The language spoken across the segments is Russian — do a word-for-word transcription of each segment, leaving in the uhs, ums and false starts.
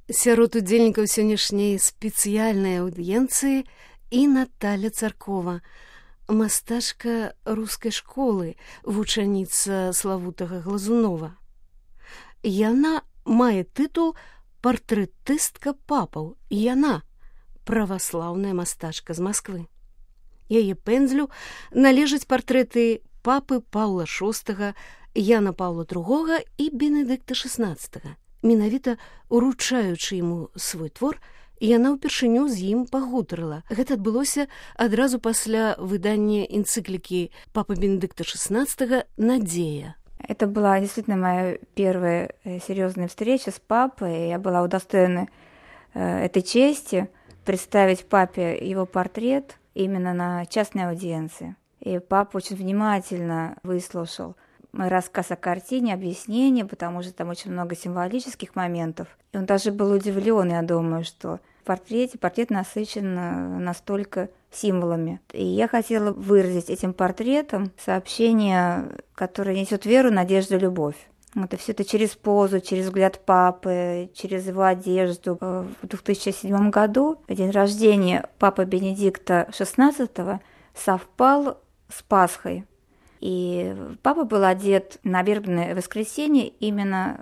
Сярод удзельнікаў сённяшняй спецыяльнай аўдыенцыі і Наталя Царкова, мастачка рускай школы, вучаніца славутага Глазунова. Яна мае тытул партрэтыстка папаў, і яна праваслаўная мастачка з Масквы. Яе пэндзлю належаць партрэты папы Паўла шостага, Яна Паўла другога і Бенедыкта шаснаццатага. Менавіта уручаючы яму свой твор, яна ўпершыню з ім пагутарыла. Гэта адбылося адразу пасля выдання энцыклікі папы Бенедыкта шаснаццатага «Надзея». Это была действительно моя первая серьезная встреча с папой. Я была удостоена этой чести представить папе его портрет именно на частной аудиенции. И папа очень внимательно выслушал мой рассказ о картине, объяснение, потому что там очень много символических моментов. И он даже был удивлен, я думаю, что в портрете портрет насыщен настолько символами. И я хотела выразить этим портретом сообщение, которое несет веру, надежду, любовь. Вот, и все это через позу, через взгляд папы, через его одежду. В две тысячи седьмом году день рождения папы Бенедикта шестнадцатого совпал с Пасхой. И папа был одет на вербное воскресенье именно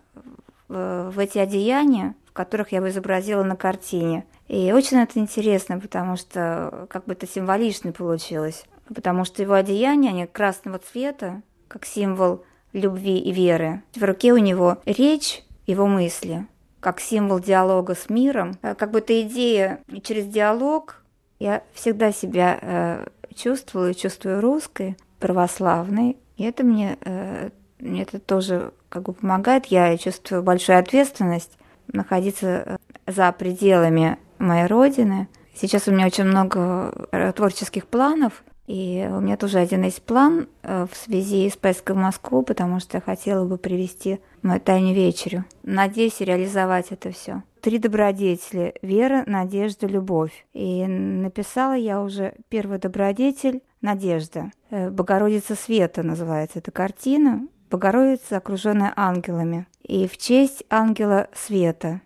в эти одеяния, в которых я его изобразила на картине. И очень это интересно, потому что как бы это символично получилось. Потому что его одеяния, они красного цвета, как символ любви и веры. В руке у него речь, его мысли, как символ диалога с миром. Как бы эта идея через диалог. Я всегда себя э, чувствую, чувствую русской, православной. И это мне, э, мне это тоже как бы помогает. Я чувствую большую ответственность находиться за пределами моей родины. Сейчас у меня очень много творческих планов. И у меня тоже один есть план в связи с поездкой в Москву, потому что я хотела бы привести мою тайную вечерю. Надеюсь реализовать это все. Три добродетели: вера, надежда, любовь. И написала я уже первый добродетель — надежда. Богородица света называется эта картина. Богородица, окруженная ангелами. И в честь ангела света.